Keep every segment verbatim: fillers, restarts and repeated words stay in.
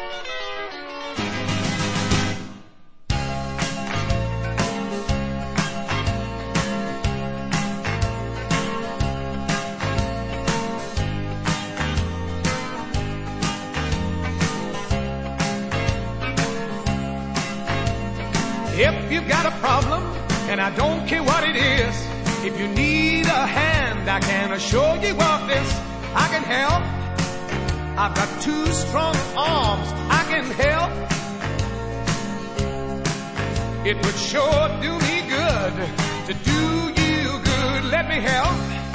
If you've got a problem, and I don't care what it is, if you need a hand, I can assure you of this. I can help. I've got two strong arms. I can help. It would sure do me good to do you good. Let me help.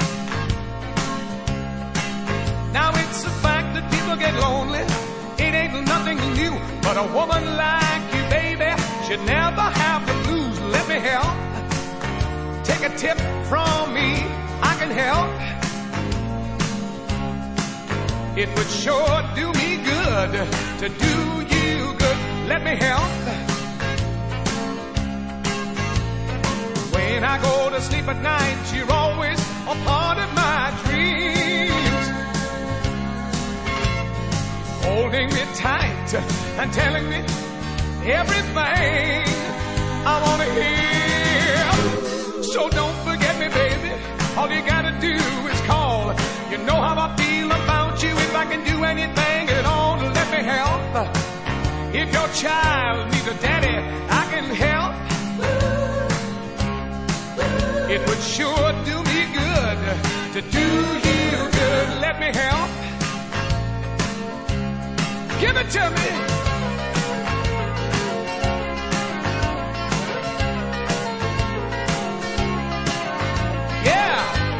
Now it's a fact that people get lonely. It ain't nothing new, but a woman like you, baby, should never have the blues. Let me help. Take a tip from me. I can help. It would sure do me good to do you good. Let me help. When I go to sleep at night, you're always a part of my dreams, holding me tight and telling me everything I want to hear. So don't forget me, baby. All you gotta do is call. You know how I feel about you. If I can do anything at all to let me help. If your child needs a daddy, I can help. It would sure do me good to do you good. Let me help. Give it to me. Yeah.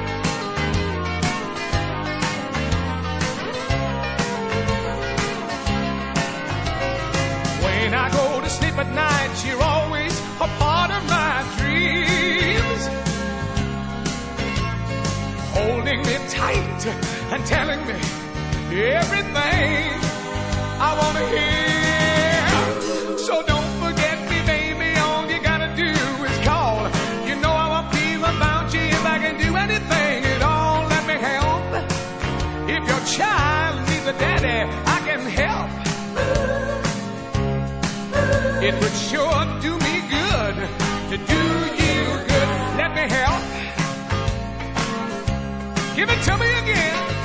When I go to sleep at night, you're always a part of my dreams, holding me tight and telling me everything I want to hear. So don't forget me, baby. All you gotta do is call. You know how I feel about you. If I can do anything at all, let me help. If your child needs a daddy, I can help. It would sure do me good to do you good. Let me help. Give it to me again.